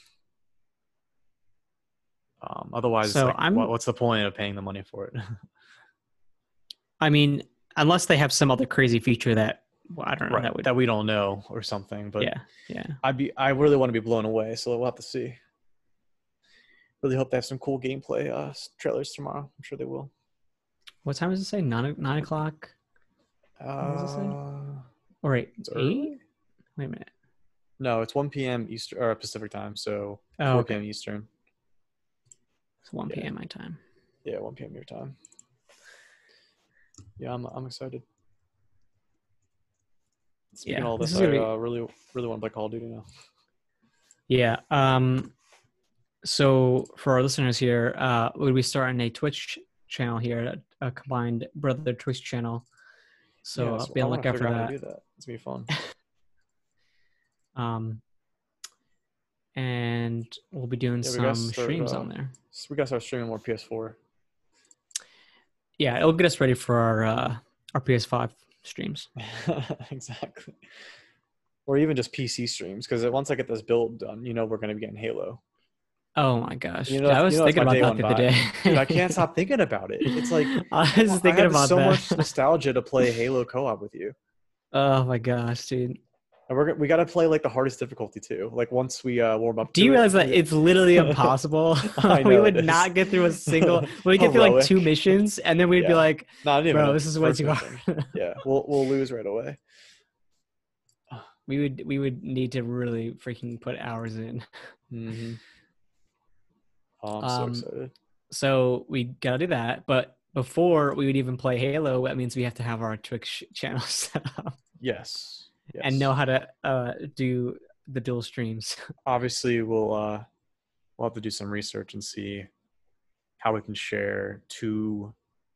Um, otherwise, So like, I'm, what, what's the point of paying the money for it? I mean, unless they have some other crazy feature that, well, I don't know, Right, that would, that we don't know or something. But yeah. Yeah. I'd be, I really want to be blown away. So we'll have to see. Really hope they have some cool gameplay uh, trailers tomorrow. I'm sure they will. What time does it say? Nine, nine o'clock? What does it say? Uh, Or wait, it's eight? early. Wait a minute. No, it's one p.m. Eastern or Pacific time, so Oh, four okay. p.m. Eastern. It's one Yeah. p.m. my time. Yeah, one p.m. your time. Yeah, I'm I'm excited. Speaking Yeah, of all this this, is I gonna be- uh, really really want to play Call of Duty now. Yeah. Um. So for our listeners here, uh, would we start on a Twitch channel here, a, a combined brother Twitch channel? So Yeah, uh, so be I on the want to lookout for figure out how that. to do that. It's gonna be fun. Um. And we'll be doing Yeah, we gotta some start, streams uh, on there. So we gotta start streaming more P S four. Yeah, it'll get us ready for our uh, our P S five streams. Exactly. Or even just P C streams, because once I get this build done, you know we're gonna be getting Halo. Oh my gosh! You Dude, know, I you was know, it's thinking my about day that one the other buy. day. Dude, I can't stop thinking about it. It's like I was I thinking have about so that. much nostalgia to play Halo co-op with you. Oh my gosh, dude! And we're we gotta play like the hardest difficulty too. Like once we uh, warm up. Do to you it, realize that we- it's literally impossible? I We know would it is. not get through a single. We'd get through like two Heroic. missions, and then we'd be Yeah. like, Not even "Bro, a this is way first too mission. hard." Yeah, we'll we'll lose right away. We would we would need to really freaking put hours in. Mm-hmm. Oh, I'm Um, so excited. So we gotta do that. But before we would even play Halo, that means we have to have our Twitch channel set up Yes. Yes. and know how to uh, do the dual streams. Obviously, we'll uh, we'll have to do some research and see how we can share two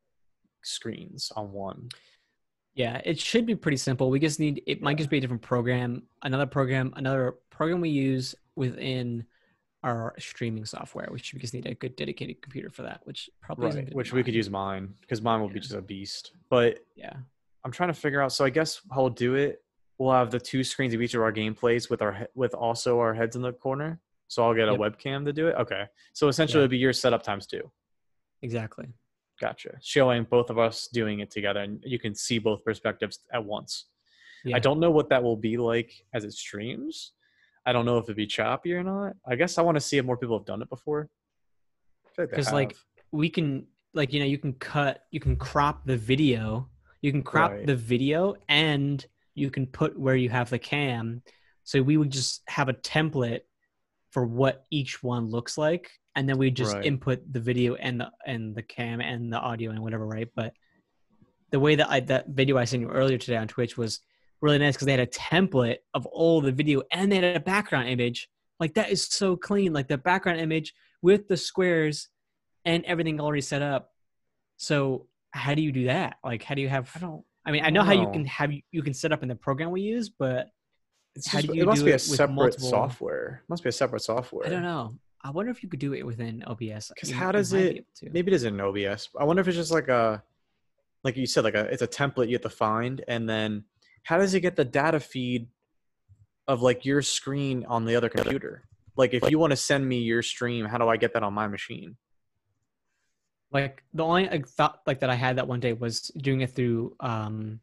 screens on one. Yeah, it should be pretty simple. We just need it might Yeah. just be a different program, another program, another program we use within our streaming software. We should just need a good dedicated computer for that, which probably isn't Right. gonna Which be we could mine. use mine because mine will Yeah. be just a beast. But Yeah. I'm trying to figure out. So I guess how we'll do it, we'll have the two screens of each of our gameplays with our he- with also our heads in the corner. So I'll get a Yep. webcam to do it. Okay. So essentially, Yeah. it'll be your setup times two. Exactly. Gotcha. Showing both of us doing it together, and you can see both perspectives at once. Yeah. I don't know what that will be like as it streams. I don't know if it'd be choppy or not. I guess I want to see if more people have done it before. Because like we can like you know you can cut you can crop the video you can crop Right. the video and you can put where you have the cam, so we would just have a template for what each one looks like, and then we just Right. input the video and the and the cam and the audio and whatever, right? But the way that I that video I sent you earlier today on Twitch was really nice because they had a template of all the video and they had a background image. Like that is so clean, like the background image with the squares and everything already set up. So how do you do that? Like, how do you have? I don't. I mean, I I know don't how you know. can have you can set up in the program we use, but It's how just, do you it must do be a it with separate multiple- software. It must be a separate software. I don't know. I wonder if you could do it within O B S. Because You- how you does might be it? able to. Maybe it is in O B S. I wonder if it's just like a, like you said, like a it's a template you have to find, and then how does it get the data feed of like your screen on the other computer? Like if you want to send me your stream, how do I get that on my machine? Like the only like, thought like that I had that one day was doing it through um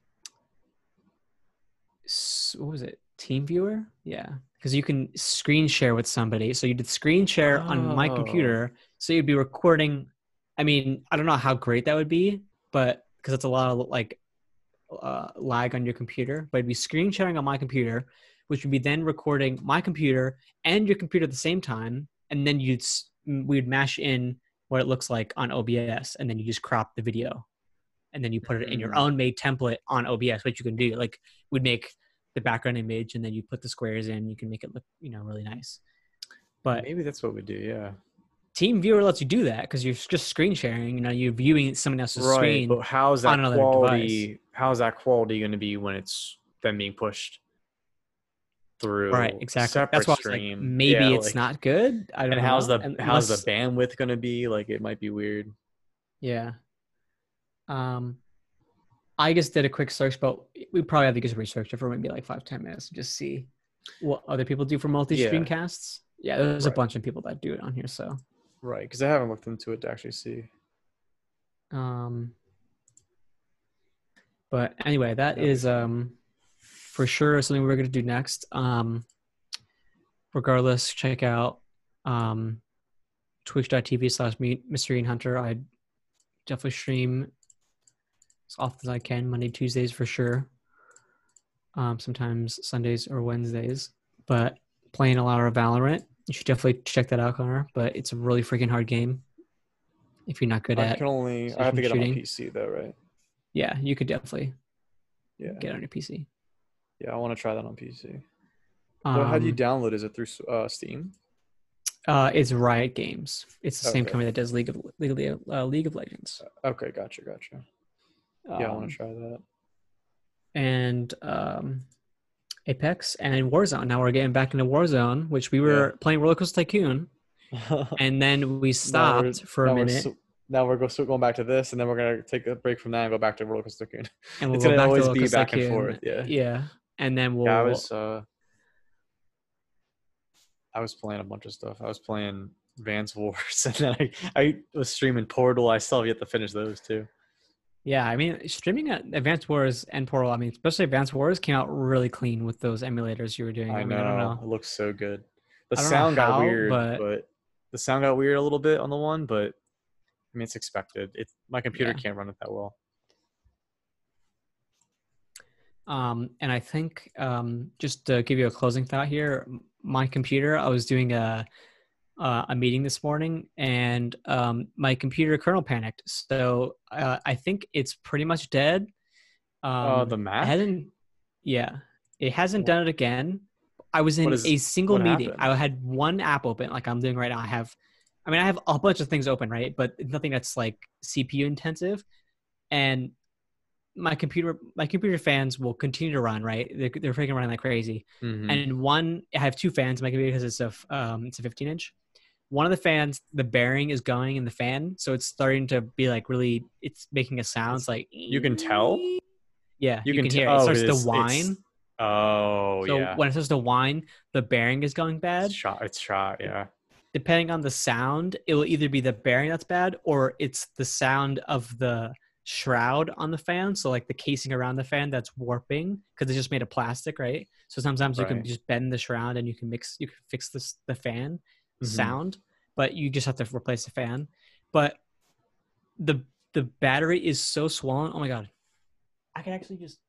s- what was it? TeamViewer? Yeah. Because you can screen share with somebody. So you did screen share on my Oh. computer. So you'd be recording. I mean, I don't know how great that would be, but because it's a lot of like uh, lag on your computer, but it'd be screen sharing on my computer, which would be then recording my computer and your computer at the same time. And then you'd, s- we'd mash in what it looks like on O B S, and then you just crop the video, and then you put it in your Mm. own made template on O B S, which you can do. Like we'd make the background image, and then you put the squares in. You can make it look, you know, really nice. But maybe that's what we do. Yeah. TeamViewer lets you do that because you're just screen sharing. You know, you're viewing someone else's Right, screen but how's that on another quality? device. How's that quality going to be when it's then being pushed through Right, a exactly. That's separate why I was like, stream? maybe Yeah, it's like, not good. I don't and how's know. the how's the Unless, bandwidth going to be? Like, it might be weird. yeah. Um, I just did a quick search, but we probably have to just research it for maybe like five, ten minutes to just see what other people do for multi-stream Yeah, casts. Yeah, there's a right, bunch of people that do it on here. So, right. Because I haven't looked into it to actually see. um, but anyway, that That'd be is fun. um for sure something we're gonna do next. Um, regardless, check out um twitch.tv slash mystery and hunter. I definitely stream as often as I can, Monday, Tuesdays for sure. Um, sometimes Sundays or Wednesdays, but playing a lot of Valorant. You should definitely check that out, Connor. But it's a really freaking hard game if you're not good I at can only I have to precision get on my shooting. P C though, right? Yeah, you could definitely Yeah, get on your P C. yeah. I want to try that on P C. Um, But how do you download? Is it through uh, Steam? uh, it's Riot Games. It's the same Okay. company that does League of League of, uh, League of Legends. Okay, gotcha, gotcha. Yeah, I want Um, to try that. and um, Apex and Warzone. Now we're getting back into Warzone, which we were Yeah. playing Roller Coaster Tycoon, and then we now we're stopped for a now we're minute, so, now we're go, so going back to this, and then we're gonna take a break from that and go back to Roller Coaster Tycoon. and we'll It's go gonna back to always Roller be Coaster back and Tycoon. forth. Yeah. Yeah, and then we'll. Yeah, I was uh, I was playing a bunch of stuff. I was playing Vans Wars, and then I I was streaming Portal. I still have yet to finish those too. Yeah, I mean, streaming at Advanced Wars and Portal, I mean, especially Advanced Wars came out really clean with those emulators you were doing. I I mean, I don't know know. it looks so good. The I don't know sound got how, weird, but but the sound got weird a little bit on the one, but I mean it's expected. It's my computer yeah. can't run it that well. Um, and I think um, just to give you a closing thought here, my computer, I was doing a uh, a meeting this morning, and um, my computer kernel panicked. So uh, I think it's pretty much dead. Um, Uh, the it Mac. hasn't, yeah, it hasn't Wh- done it again. I was in What is a single what meeting. happened? I had one app open, like I'm doing right now. I have, I mean, I have a bunch of things open, right? But nothing that's like C P U intensive. And my computer, my computer fans will continue to run, right? They're, they're freaking running like crazy. Mhm. And one, I have two fans in my computer because it's a, f- um, it's a fifteen inch. One of the fans, the bearing is going in the fan, so it's starting to be like really. It's making a sound. It's like You can tell. yeah, You you, can can, t- hear it. oh, It starts to it's- it's- whine. Oh So yeah. when it starts to whine, the bearing is going bad. It's shot. It's shot. Yeah. Depending on the sound, it will either be the bearing that's bad or it's the sound of the shroud on the fan. So like the casing around the fan that's warping because it's just made of plastic, right? So sometimes you can Right. just bend the shroud and you can mix, you can fix this the fan Mhm. sound, but you just have to replace the fan. But the the battery is so swollen. Oh my god, I can actually just.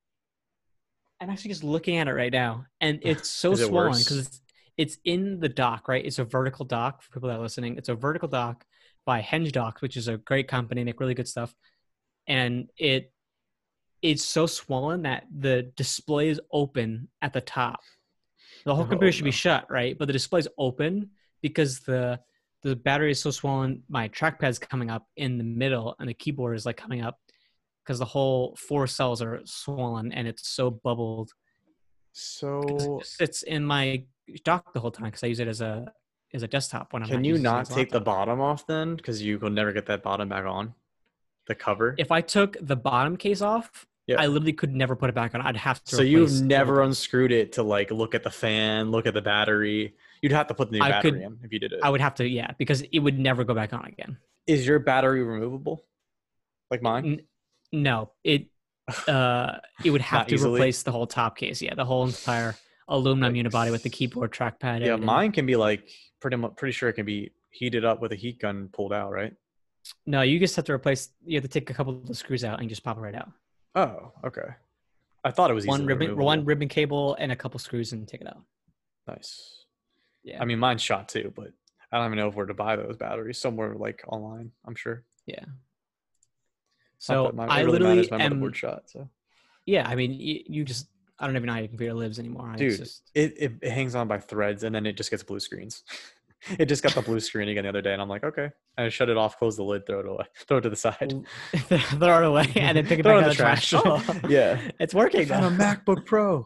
I'm actually just looking at it right now, and it's so Is it swollen worse? because it's it's in the dock, right? It's a vertical dock for people that are listening. It's a vertical dock by Henge Dock, which is a great company, make really good stuff, and it it's so swollen that the display is open at the top. The whole Oh, computer should be no. shut, right? But the display is open because the the battery is so swollen. My trackpad's coming up in the middle, and the keyboard is like coming up because the whole four cells are swollen and it's so bubbled. 'Cause So it just sits in my dock the whole time because I use it as a as a desktop when I'm can not you using it not as a take the laptop. bottom off then? Because you will never get that bottom back on. The cover. If I took the bottom case off, Yeah. I literally could never put it back on. I'd have to. So you've replace the whole never thing. unscrewed it to like look at the fan, look at the battery. You'd have to put the new I battery could- in if you did it. I would have to, yeah, because it would never go back on again. Is your battery removable? Like mine? N- no, it uh it would have Not to easily? replace the whole top case. Yeah, the whole entire aluminum Okay. unibody with the keyboard, trackpad. Yeah, and- mine can be like pretty much pretty sure it can be heated up with a heat gun pulled out, right? No, you just have to replace. You have to take a couple of the screws out and just pop it right out. Oh, okay. I thought it was One easily ribbon, removable. one ribbon cable, and a couple screws, and take it out. Nice. Yeah, I mean, mine's shot too, but I don't even know if where to buy those batteries. Somewhere like online, I'm sure. yeah. Not So that my- it I really literally matters my am. motherboard shot. So Yeah, I mean, you, you just I don't even know how your computer lives anymore. Dude, It's just it, it, it hangs on by threads and then it just gets blue screens. It just got the blue screen again the other day, and I'm like, okay. I shut it off, close the lid, throw it away, throw it to the side, throw it away, and then pick it throw back it out in the of the trash. trash. Oh, Yeah, it's working I found now. a MacBook Pro.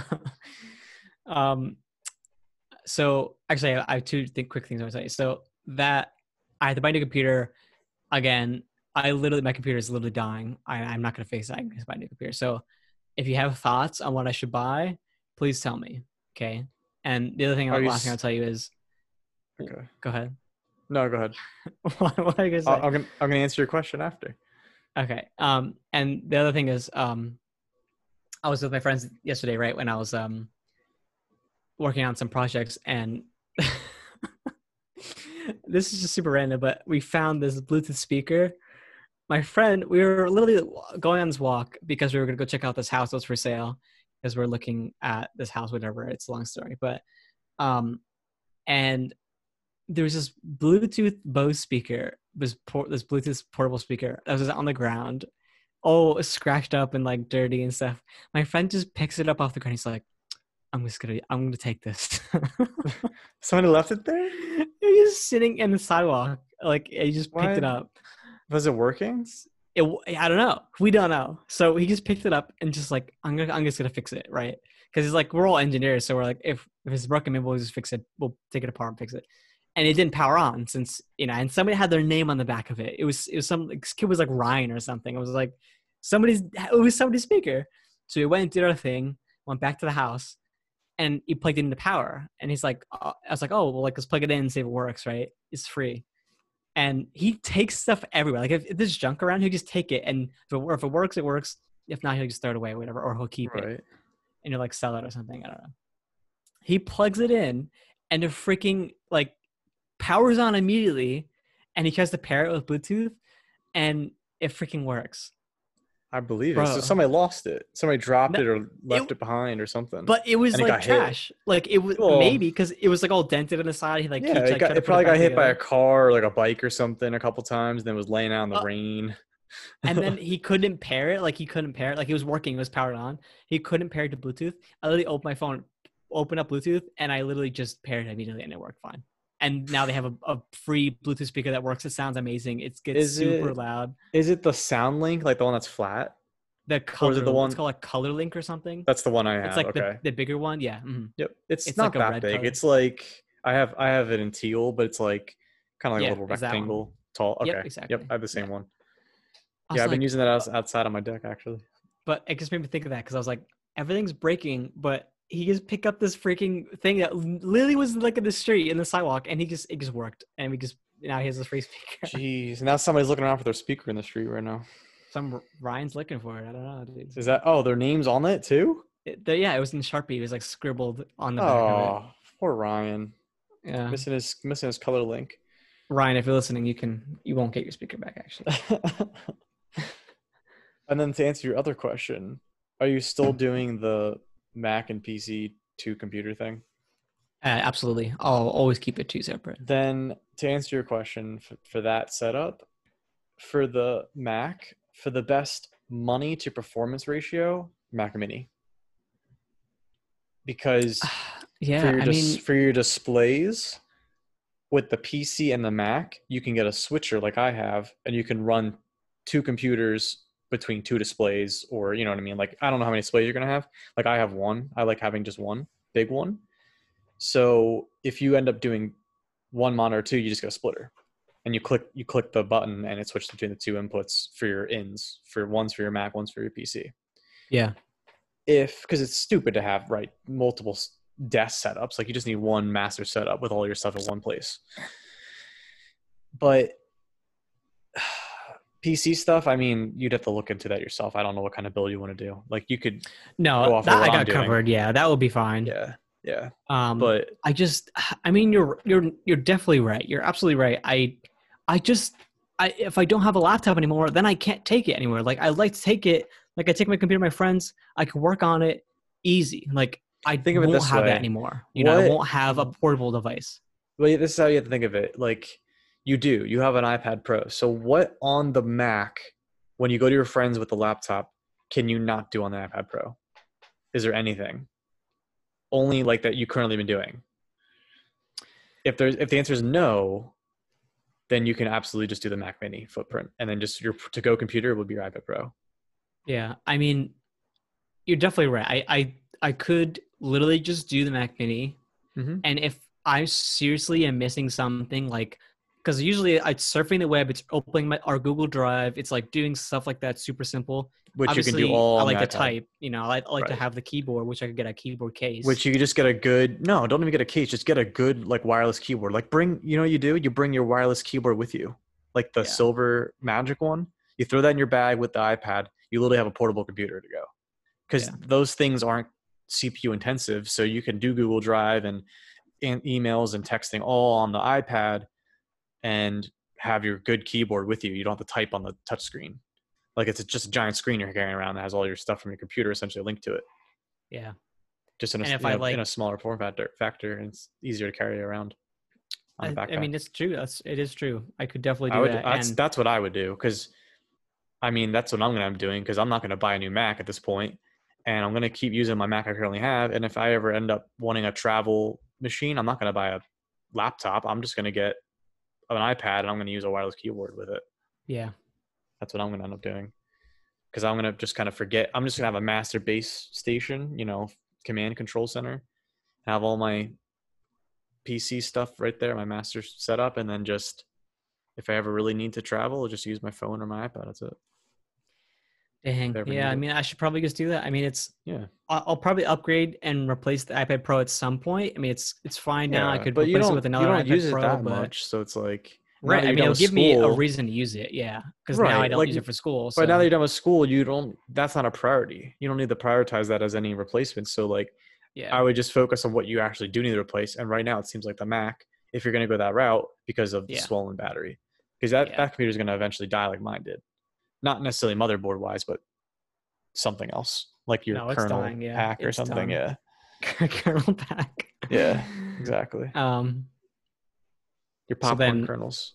um, so actually, I have two th- quick things I want to say. So that I had to buy a new computer. Again, I literally my computer is literally dying. I, I'm not going to fix it. I'm going to buy a new computer. So if you have thoughts on what I should buy, please tell me. Okay. And the other thing, Are you last thing I'll s- tell you is, Okay. go ahead. No, go ahead. what, what are you gonna say? I'll, I'm gonna I'm gonna answer your question after. Okay. Um, and the other thing is, um, I was with my friends yesterday, right? When I was um working on some projects, and this is just super random, but we found this Bluetooth speaker. My friend, we were literally going on this walk because we were gonna go check out this house that was for sale, because we're looking at this house, whatever. It's a long story, but um, and there was this Bluetooth Bose speaker, this por- this Bluetooth portable speaker that was on the ground, all scratched up and like dirty and stuff. My friend just picks it up off the ground. He's like, "I'm just gonna, I'm gonna take this." Somebody left it there. He was sitting in the sidewalk, like he just picked Why? it up. Was it working? It, I don't know. We don't know. So he just picked it up and just like, I'm gonna, I'm just gonna fix it, right? Because it's like we're all engineers, so we're like, if if it's broken, maybe we'll just fix it. We'll take it apart and fix it. And it didn't power on since, you know, and somebody had their name on the back of it. It was it was some like, kid was like Ryan or something. It was like somebody's it was somebody's speaker. So we went and did our thing, went back to the house, and he plugged it into power. And he's like, uh, I was like, oh well, like let's plug it in and see if it works, right? It's free. And he takes stuff everywhere. Like if, if there's junk around, he'll just take it, and if it, if it works, it works. If not, he'll just throw it away, or whatever, or he'll keep Right. it and he'll like sell it or something. I don't know. He plugs it in, and the freaking like powers on immediately, and he tries to pair it with Bluetooth, and it freaking works. I believe it. So Bro. somebody lost it. Somebody dropped No, it or left it- it, behind or something. But it was And it like got hit. trash. Like it was Well, maybe because it was like all dented on the side. He like yeah, he, it, like, got, tried to it put probably back got hit by a together. car or like a bike or something a couple times. Then it was laying out in the Uh, rain. And then he couldn't pair it. Like he couldn't pair it. Like it was working. It was powered on. He couldn't pair it to Bluetooth. I literally opened my phone, opened up Bluetooth, and I literally just paired it immediately, and it worked fine. And now they have a, a free Bluetooth speaker that works. It sounds amazing. It gets Is super it- loud. Is it the Sound Link, like the one that's flat? The Or color, is it the one- it's called like Color Link or something. That's the one I have. It's like okay. the, the bigger one. Yeah. mhm. Yep. It's, It's not like a that red big. color. It's like I have I have it in teal, but it's like kind of like Yeah, a little it's that one. rectangle tall. Okay. Yep, Yep. exactly. I have the same Yeah. one. I was Yeah, I've been like, using that outs- outside on my deck actually. but it just made me think of that because I was like, everything's breaking, but he just picked up this freaking thing that literally was like in the street in the sidewalk, and he just it just worked, and we just now he has this free speaker. Jeez. Now somebody's looking around for their speaker in the street right now. Some Ryan's looking for it. I don't know, dude. Is that oh their name's on it too? It, the, yeah, it was in Sharpie. It was like scribbled on the back of Oh, poor Ryan. it. Yeah, Missing his missing his color link. Ryan, if you're listening, you can you won't get your speaker back actually. And then to answer your other question, are you still doing the Mac and P C two computer thing? Uh, absolutely, I'll always keep it two separate. Then to answer your question for, for that setup, for the Mac, for the best money to performance ratio, Mac Mini. Because Yeah, for your I dis- mean, for your displays with the P C and the Mac, you can get a switcher like I have, and you can run two computers between two displays, or you know what I mean? Like I don't know how many displays you're gonna have. Like I have one. I like having just one big one. So if you end up doing one monitor or two, you just get a splitter. And you click you click the button and it switches between the two inputs for your ins. For one's for your Mac, one's for your P C. yeah, If because it's stupid to have right multiple s- desk setups, like you just need one master setup with all your stuff in one place. But P C stuff, I mean, you'd have to look into that yourself. I don't know what kind of build you want to do. Like you could, Go no, off of that what I I'm got doing. covered. Yeah, that would be fine. yeah, yeah. Um, But I just, I mean, you're you're you're definitely right. You're absolutely right. I, I just, I if I don't have a laptop anymore, then I can't take it anywhere. Like I like to take it. Like I take my computer, to my friends. I can work on it easy. Like I Think of it won't this have way. that anymore. You know, I What- won't have a portable device. well, this is how you have to think of it. Like you do, you have an iPad Pro. So what on the Mac, when you go to your friends with the laptop, can you not do on the iPad Pro? is there anything only like that you currently been doing? If there's if the answer is no, then you can absolutely just do the Mac Mini footprint, and then just your to-go computer would be your iPad Pro. Yeah, I mean, you're definitely right. I I, I could literally just do the Mac Mini, Mm-hmm. and if I seriously am missing something, like, because usually it's surfing the web, it's opening my our Google Drive, it's like doing stuff like that, super simple. Which Obviously, you can do all I on like the to iPad. type. You know, I like, I like to Right. have the keyboard, which I could get a keyboard case. Which you could just get a good no, don't even get a case. Just get a good like wireless keyboard. Like bring you know what you do? You bring your wireless keyboard with you, like the Yeah. silver magic one. You throw that in your bag with the iPad. You literally have a portable computer to go. Because Yeah. those things aren't C P U intensive, so you can do Google Drive and, and emails and texting all on the iPad, and have your good keyboard with you. You don't have to type on the touch screen. Like it's just a giant screen you're carrying around that has all your stuff from your computer essentially linked to it. Yeah. Just in a, And if you I know, like- in a smaller form factor, factor, and it's easier to carry around on a I, backpack. I mean, it's true. That's it is true. I could definitely do I would, that. that's And that's what I would do, because I mean that's what I'm gonna be doing, because I'm not gonna buy a new Mac at this point, and I'm gonna keep using my Mac I currently have. And if I ever end up wanting a travel machine, I'm not gonna buy a laptop. I'm just gonna get an iPad and I'm gonna use a wireless keyboard with it. yeah, That's what I'm gonna end up doing, because I'm gonna just kind of forget. I'm just gonna have a master base station, you know, command control center, have all my P C stuff right there, my master setup, and then just if I ever really need to travel, I'll just use my phone or my iPad. That's it. dang, Ever yeah. I need it. mean, I should probably just do that. I mean, it's Yeah. I'll, I'll probably upgrade and replace the iPad Pro at some point. I mean, it's it's fine now. I Yeah, could but you replace it don't with you another don't iPad use it Pro, that but much, so it's like now right. that I you're mean, done it'll with give me a school- reason to use it. Yeah, because now I Right, don't like, use it for school. But now so- that you're done with school, you don't. That's not a priority. You don't need to prioritize that as any replacement. So like, yeah, I would just focus on what you actually do need to replace. And right now, it seems like the Mac, if you're going to go that route, because of the Yeah. swollen battery, because that Yeah. that computer is going to eventually die like mine did. Not necessarily motherboard wise, but something else like your No, it's kernel dying, yeah. pack or It's something. done. Yeah, kernel pack. Yeah, exactly. Um. Your so popcorn then- kernels.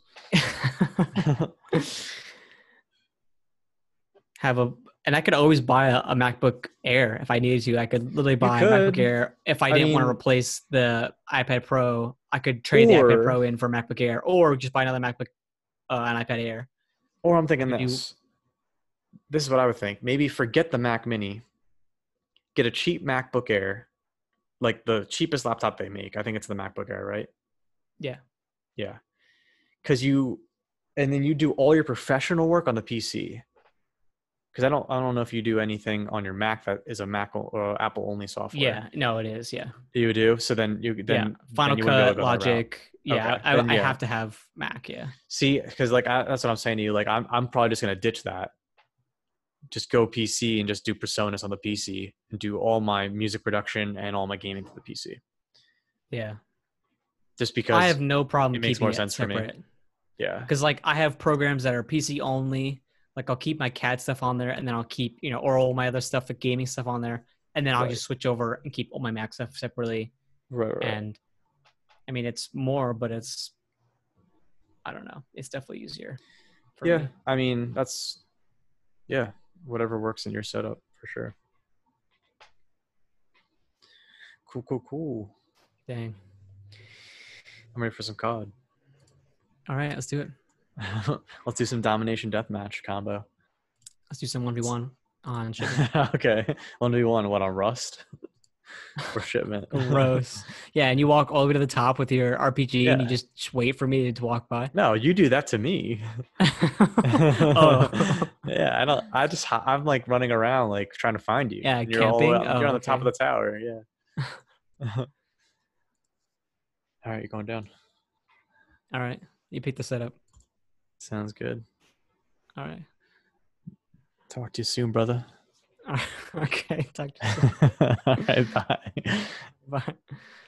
have a and I could always buy a, a MacBook Air if I needed to. I could literally buy a could. MacBook Air if I I didn't want to mean- replace the iPad Pro. I could trade the Or- iPad Pro in for MacBook Air, or just buy another MacBook, uh, an iPad Air. Or I'm thinking Could you- this. This is what I would think. Maybe forget the Mac Mini. Get a cheap MacBook Air, like the cheapest laptop they make. I think it's the MacBook Air, right? Yeah. Yeah. Because you, and then you do all your professional work on the P C. Because I don't, I don't know if you do anything on your Mac that is a Mac or Apple only software. Yeah, no, it is. Yeah, You do. So then you then yeah. Final then you wouldn't be able Cut, to go that route. Logic. Yeah, Okay, I, then I yeah. have to have Mac. Yeah, See, because like I, that's what I'm saying to you. Like I'm, I'm probably just gonna ditch that. Just go P C and just do Personas on the P C and do all my music production and all my gaming to the P C. yeah. Just because I have no problem it makes keeping more it sense for me. separate. yeah, Because like I have programs that are P C only. Like I'll keep my C A D stuff on there, and then I'll keep you know, or all my other stuff, the gaming stuff on there, and then I'll Right. just switch over and keep all my Mac stuff separately. right, right. And I mean, it's more, but it's I don't know. It's definitely easier. For yeah, me. I mean that's yeah, whatever works in your setup for sure. Cool, cool, cool. Dang. I'm ready for some C O D. All right, let's do it. Let's do some domination deathmatch combo. Let's do some one v one on shipment. Okay, one v one. What on Rust or shipment? Gross. Yeah, and you walk all the way to the top with your R P G, and you Yeah. just just wait for me to walk by. No, you do that to me. oh, Yeah, I don't. I just ho- I'm like running around like trying to find you. Yeah, And you're all the way camping? up- you're Oh, on the top of okay. the tower. Yeah. All right, you're going down. all right. You pick the setup. Sounds good. All right. Talk to you soon, brother. Okay. Talk to you soon. All right, bye. Bye.